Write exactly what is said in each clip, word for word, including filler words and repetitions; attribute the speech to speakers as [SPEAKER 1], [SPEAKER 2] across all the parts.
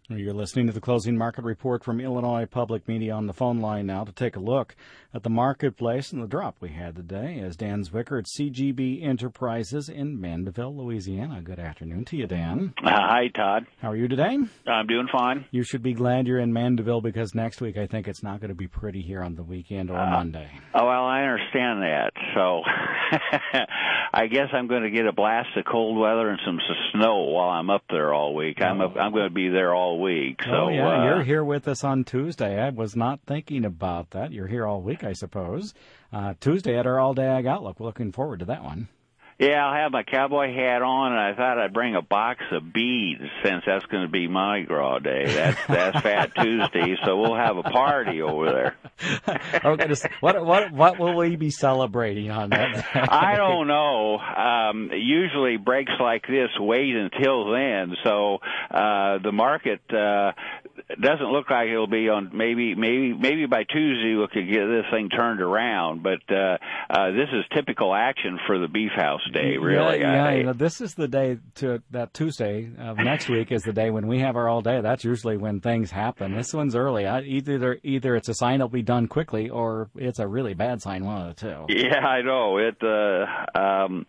[SPEAKER 1] You're listening to the Closing Market Report from Illinois Public Media. On the phone line now to take a look at the marketplace and the drop we had today is Dan Zwicker at C G B Enterprises in Mandeville, Louisiana. Good afternoon to you, Dan.
[SPEAKER 2] Uh, hi, Todd.
[SPEAKER 1] How are you today?
[SPEAKER 2] I'm doing fine.
[SPEAKER 1] You should be glad you're in Mandeville because next week I think it's not going to be pretty here on the weekend or
[SPEAKER 2] uh,
[SPEAKER 1] Monday.
[SPEAKER 2] Oh, well, I understand that. So I guess I'm going to get a blast of cold weather and some snow while I'm up there all week. Oh. I'm, up, I'm going to be there all week. So,
[SPEAKER 1] oh, yeah,
[SPEAKER 2] uh,
[SPEAKER 1] you're here with us on Tuesday. I was not thinking about that. You're here all week, I suppose. Uh, Tuesday at our All-Day Ag Outlook. We're looking forward to that one.
[SPEAKER 2] Yeah, I'll have my cowboy hat on, and I thought I'd bring a box of beads since that's going to be Mardi Gras Day. That's that's Fat Tuesday, so we'll have a party over there.
[SPEAKER 1] Okay, what what what will we be celebrating on that?
[SPEAKER 2] I don't know. Um, usually breaks like this wait until then, so uh, the market uh, doesn't look like it'll be on. Maybe maybe maybe by Tuesday we could get this thing turned around, but uh, uh, this is typical action for the beef house day, really.
[SPEAKER 1] Yeah, yeah
[SPEAKER 2] I,
[SPEAKER 1] you know, this is the day to that Tuesday of next week is the day when we have our all day. That's usually when things happen. This one's early. I, either either it's a sign it'll be done quickly, or it's a really bad sign. One of the two.
[SPEAKER 2] Yeah, I know it. Uh, um,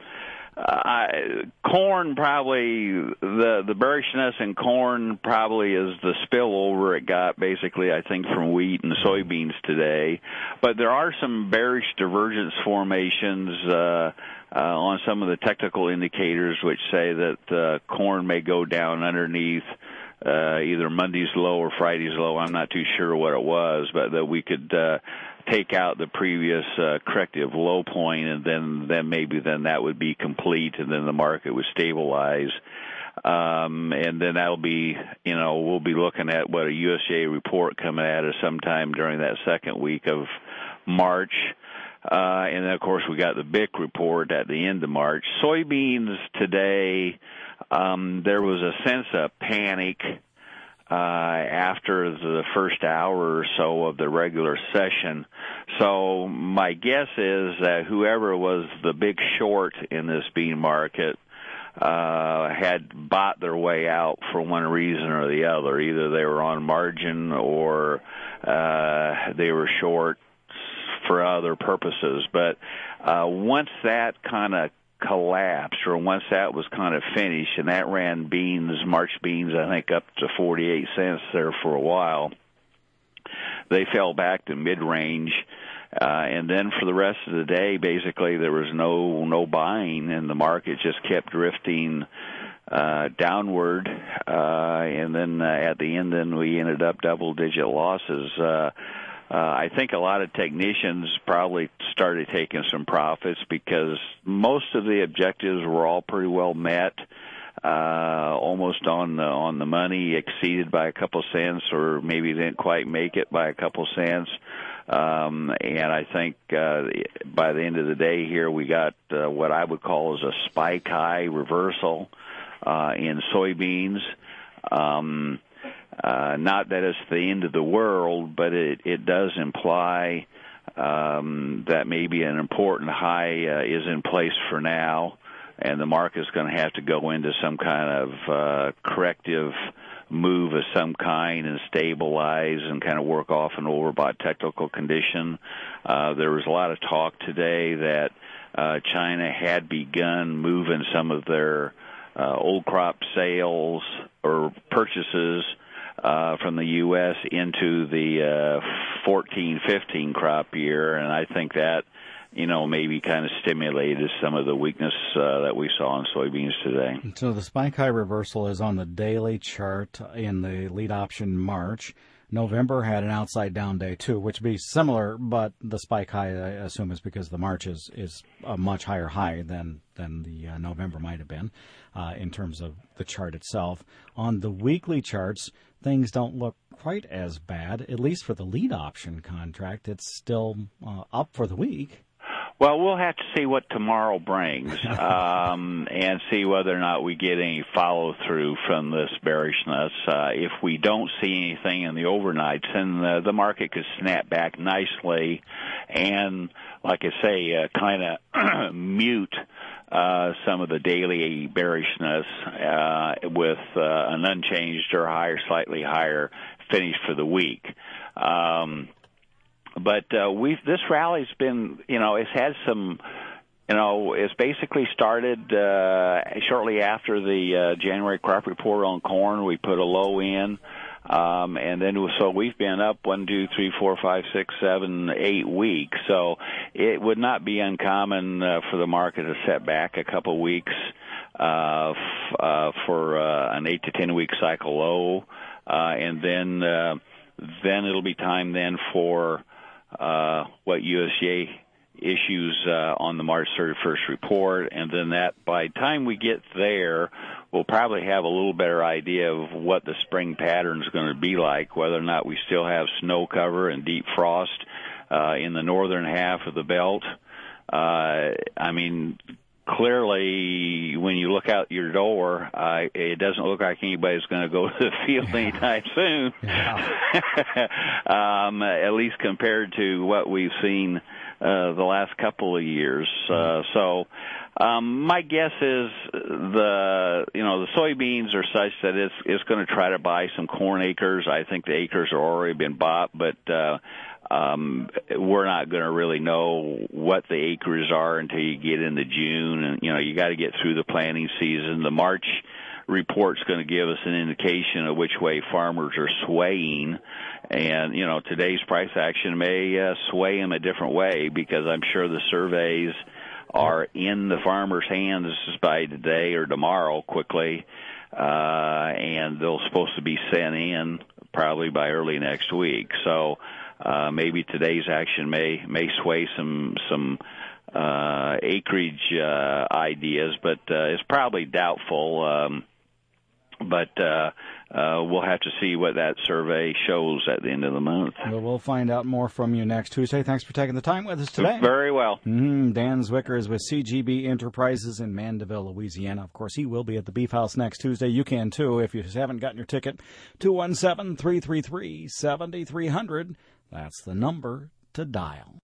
[SPEAKER 2] I, corn probably the the bearishness in corn probably is the spillover it got basically I think from wheat and soybeans today, but there are some bearish divergence formations uh, uh, on some of the technical indicators which say that uh, corn may go down underneath uh, either Monday's low or Friday's low. I'm not too sure what it was, but that we could uh, take out the previous uh, corrective low point, and then, then maybe then that would be complete, and then the market would stabilize. Um, and then that'll be, you know, we'll be looking at what a U S D A report coming at us sometime during that second week of March. Uh, and then, of course, we got the B I C report at the end of March. Soybeans today, um, there was a sense of panic Uh, after the first hour or so of the regular session. So my guess is that whoever was the big short in this bean market uh, had bought their way out for one reason or the other. Either they were on margin or uh, they were short for other purposes. But uh, once that kind of collapsed, or once that was kind of finished, and that ran beans, March beans, I think up to forty-eight cents there for a while, they fell back to mid-range, uh, and then for the rest of the day, basically there was no no buying, and the market just kept drifting uh, downward, uh, and then uh, at the end, then we ended up double-digit losses. Uh, Uh, I think a lot of technicians probably started taking some profits because most of the objectives were all pretty well met, uh, almost on the, on the money, exceeded by a couple cents, or maybe didn't quite make it by a couple cents. Um, and I think uh, by the end of the day here, we got uh, what I would call as a spike high reversal uh, in soybeans. Um, Uh, not that it's the end of the world, but it, it does imply um, that maybe an important high uh, is in place for now, and the market's going to have to go into some kind of uh, corrective move of some kind and stabilize and kind of work off an overbought technical condition. Uh, there was a lot of talk today that uh, China had begun moving some of their uh, old crop sales or purchases Uh, from the U S into the uh, fourteen fifteen crop year, and I think that, you know, maybe kind of stimulated some of the weakness uh, that we saw in soybeans today.
[SPEAKER 1] So the spike high reversal is on the daily chart in the lead option March. November had an outside down day too, which would be similar, but the spike high, I assume, is because the March is, is a much higher high than than the uh, November might have been uh, in terms of the chart itself. On the weekly charts, things don't look quite as bad, at least for the lead option contract. It's still uh, up for the week.
[SPEAKER 2] Well, we'll have to see what tomorrow brings um, and see whether or not we get any follow-through from this bearishness. Uh, if we don't see anything in the overnights, then uh, the market could snap back nicely and, like I say, uh, kind of mute uh, some of the daily bearishness uh, with uh, an unchanged or higher, slightly higher finish for the week. Um, but uh, we've this rally's been, you know, it's had some. You know, it's basically started uh, shortly after the uh, January crop report on corn. We put a low in, um, and then so we've been up one, two, three, four, five, six, seven, eight weeks. So it would not be uncommon uh, for the market to set back a couple weeks uh, f- uh, for uh, an eight to ten week cycle low, uh, and then uh, then it'll be time then for uh, what U S D A issues uh, on the March thirty-first report, and then that by the time we get there, we'll probably have a little better idea of what the spring pattern is going to be like, whether or not we still have snow cover and deep frost uh, in the northern half of the belt. Uh, I mean, clearly, when you look out your door, uh, it doesn't look like anybody's going to go to the field yeah. anytime soon, yeah. um, at least compared to what we've seen Uh, the last couple of years. Uh, so um, my guess is the you know the soybeans are such that it's it's going to try to buy some corn acres. I think the acres are already been bought, but uh, um, we're not going to really know what the acres are until you get into June, and you know you got to get through the planting season. The March report's going to give us an indication of which way farmers are swaying. And, you know, today's price action may uh, sway them a different way because I'm sure the surveys are in the farmers' hands by today or tomorrow quickly, uh, and they're supposed to be sent in probably by early next week. So uh, maybe today's action may may sway some some uh, acreage uh, ideas, but uh, it's probably doubtful. Um, But uh, uh, we'll have to see what that survey shows at the end of the month.
[SPEAKER 1] Well, we'll find out more from you next Tuesday. Thanks for taking the time with us today.
[SPEAKER 2] Very well.
[SPEAKER 1] Mm, Dan Zwicker is with C G B Enterprises in Mandeville, Louisiana. Of course, he will be at the Beef House next Tuesday. You can, too, if you haven't gotten your ticket. two one seven, three three three, seven three zero zero. That's the number to dial.